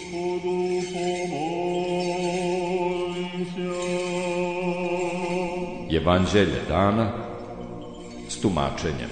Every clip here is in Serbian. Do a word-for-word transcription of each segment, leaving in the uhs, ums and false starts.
Evanđelje dana s tumačenjem.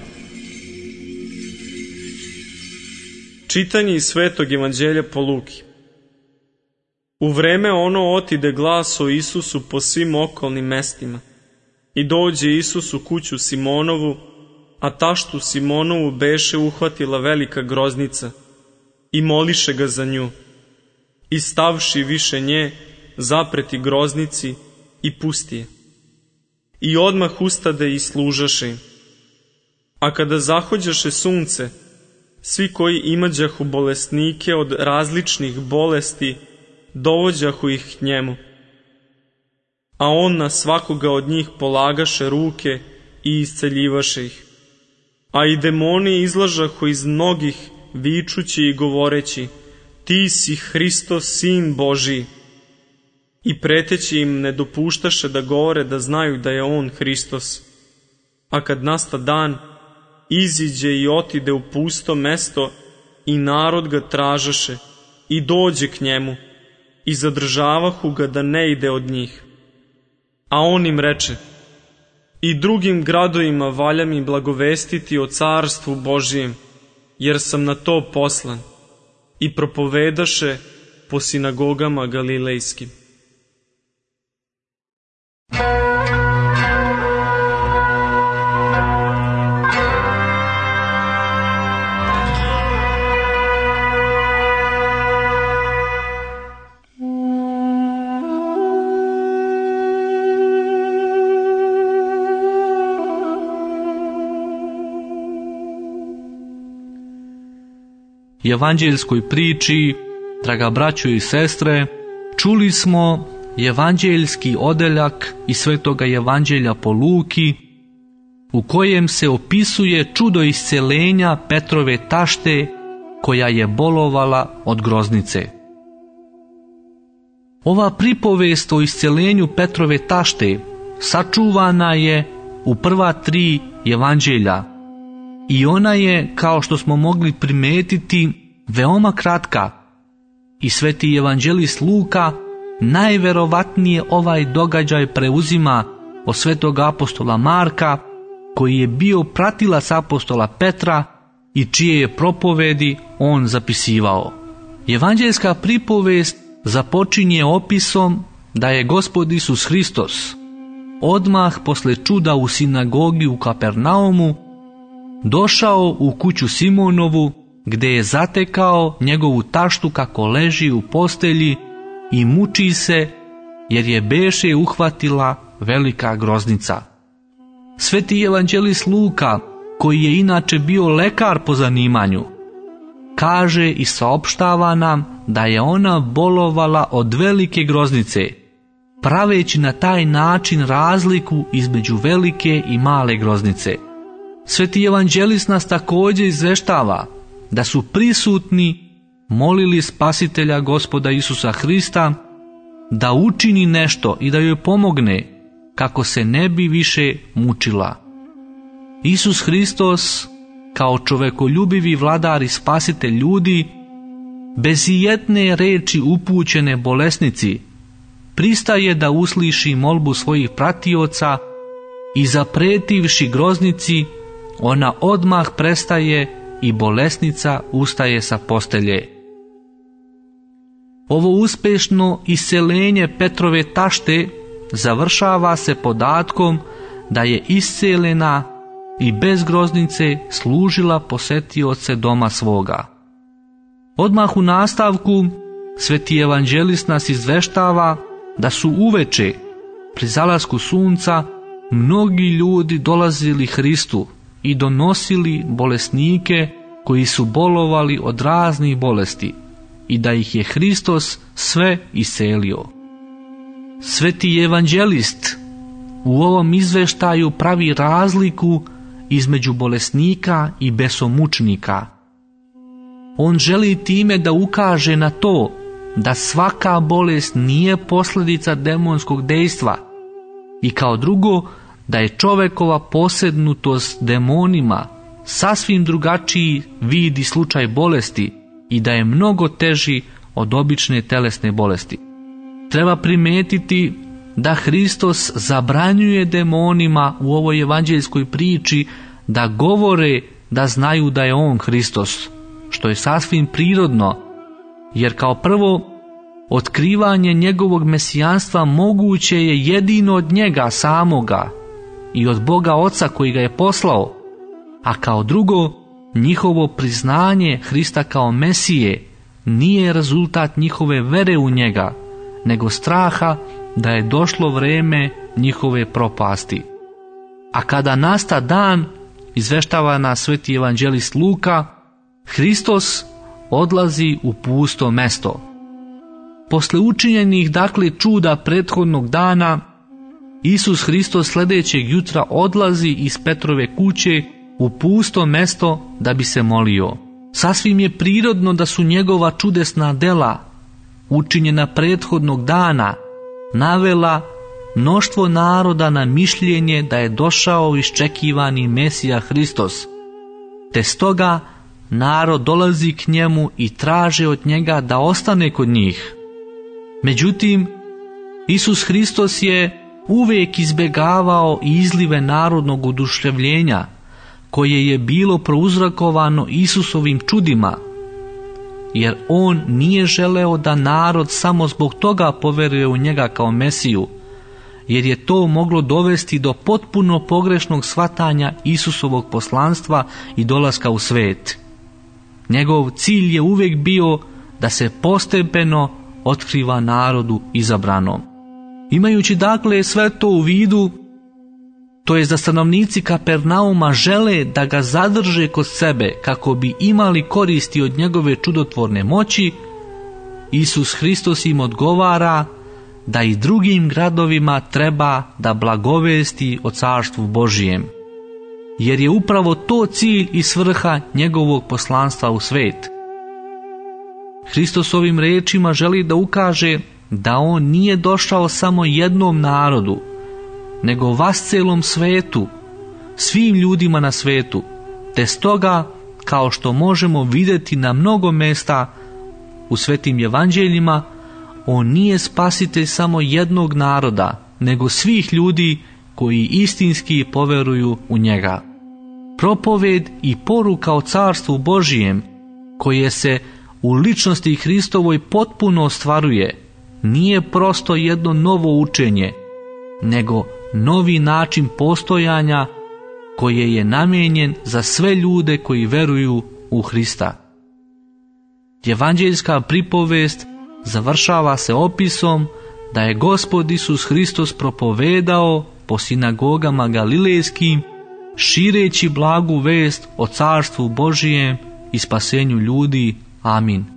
Čitanje iz Svetog evanđelja po Luki. U vreme ono otide glas o Isusu po svim okolnim mestima. I dođe Isus u kuću Simonovu, a taštu Simonovu beše uhvatila velika groznica i moliše ga za nju. I stavši više nje, zapreti groznici i pusti je. I odmah ustade i služaše im. A kada zahođaše sunce, svi koji imađahu bolesnike od različnih bolesti, dovođahu ih k njemu. A on na svakoga od njih polagaše ruke i isceljivaše ih. A i demoni izlažahu iz mnogih, vičući i govoreći: Ti si Hristos, Sin Božiji. I preteći im ne dopuštaše da govore da znaju da je on Hristos. A kad nasta dan, iziđe i otide u pusto mesto i narod ga tražaše i dođe k njemu i zadržavahu ga da ne ide od njih. A on im reče: I drugim gradovima valja mi blagovestiti o carstvu Božijem, jer sam na to poslan. I propovedaše po sinagogama galilejskim. Evanđeljskoj priči, draga braćo i sestre, čuli smo evanđeljski odeljak iz Svetoga evanđelja po Luki, u kojem se opisuje čudo isceljenja Petrove tašte koja je bolovala od groznice. Ova pripovest o isceljenju Petrove tašte sačuvana je u prva tri evanđelja i ona je, kao što smo mogli primetiti, veoma kratka. I sveti evanđelist Luka najverovatnije ovaj događaj preuzima od svetog apostola Marka, koji je bio pratilac apostola Petra i čije je propovedi on zapisivao. Evanđeljska pripovest započinje opisom da je Gospod Isus Hristos odmah posle čuda u sinagogi u Kapernaumu došao u kuću Simonovu, gde je zatekao njegovu taštu kako leži u postelji i muči se, jer je beše uhvatila velika groznica. Sveti evanđelist Luka, koji je inače bio lekar po zanimanju, kaže i saopštava nam da je ona bolovala od velike groznice, praveći na taj način razliku između velike i male groznice. Sveti evanđelist nas također izveštava da su prisutni molili Spasitelja Gospoda Isusa Hrista da učini nešto i da joj pomogne kako se ne bi više mučila. Isus Hristos, kao čovekoljubivi vladar i spasitelj ljudi, bez ijedne reči upućene bolesnici, pristaje da usliši molbu svojih pratioca i zapretivši groznici, ona odmah prestaje i bolesnica ustaje sa postelje. Ovo uspešno isceljenje Petrove tašte završava se podatkom da je iscelena i bez groznice služila posetioce doma svoga. Odmah u nastavku sveti evanđelist nas izveštava da su uveče, pri zalasku sunca, mnogi ljudi dolazili Hristu i donosili bolesnike koji su bolovali od raznih bolesti i da ih je Hristos sve iscelio. Sveti evanđelist u ovom izveštaju pravi razliku između bolesnika i besomučnika. On želi time da ukaže na to da svaka bolest nije posljedica demonskog dejstva i kao drugo da je čovekova posednutost demonima sasvim drugačiji vid i slučaj bolesti i da je mnogo teži od obične telesne bolesti. Treba primetiti da Hristos zabranjuje demonima u ovoj evanđeljskoj priči da govore da znaju da je on Hristos, što je sasvim prirodno, jer kao prvo, otkrivanje njegovog mesijanstva moguće je jedino od njega samoga i od Boga Oca koji ga je poslao, a kao drugo, njihovo priznanje Hrista kao Mesije nije rezultat njihove vere u njega, nego straha da je došlo vreme njihove propasti. A kada nasta dan, izveštava nas sveti evanđelist Luka, Hristos odlazi u pusto mesto. Posle učinjenih dakle čuda prethodnog dana, Isus Hristos sljedećeg jutra odlazi iz Petrove kuće u pusto mesto da bi se molio. Sasvim je prirodno da su njegova čudesna dela, učinjena prethodnog dana, navela mnoštvo naroda na mišljenje da je došao iščekivani Mesija Hristos. Te stoga narod dolazi k njemu i traže od njega da ostane kod njih. Međutim, Isus Hristos je uvijek izbjegavao izlive narodnog oduševljenja, koje je bilo prouzrokovano Isusovim čudima, jer on nije želeo da narod samo zbog toga poveruje u njega kao Mesiju, jer je to moglo dovesti do potpuno pogrešnog shvatanja Isusovog poslanstva i dolaska u svet. Njegov cilj je uvijek bio da se postepeno otkriva narodu izabranom. Imajući dakle sve to u vidu, to je da stanovnici Kapernauma žele da ga zadrže kod sebe kako bi imali koristi od njegove čudotvorne moći, Isus Hristos im odgovara da i drugim gradovima treba da blagovesti o carstvu Božijem, jer je upravo to cilj i svrha njegovog poslanstva u svet. Hristos ovim rečima želi da ukaže da on nije došao samo jednom narodu, nego vascelom svetu, svim ljudima na svetu, te stoga, kao što možemo vidjeti na mnogo mesta u svetim evanđeljima, on nije spasitelj samo jednog naroda, nego svih ljudi koji istinski poveruju u njega. Propoved i poruka o carstvu Božijem, koje se u ličnosti Hristovoj potpuno ostvaruje, nije prosto jedno novo učenje, nego novi način postojanja koje je namijenjen za sve ljude koji veruju u Hrista. Evanđeljska pripovest završava se opisom da je Gospod Isus Hristos propovedao po sinagogama galilejskim, šireći blagu vest o carstvu Božijem i spasenju ljudi. Amin.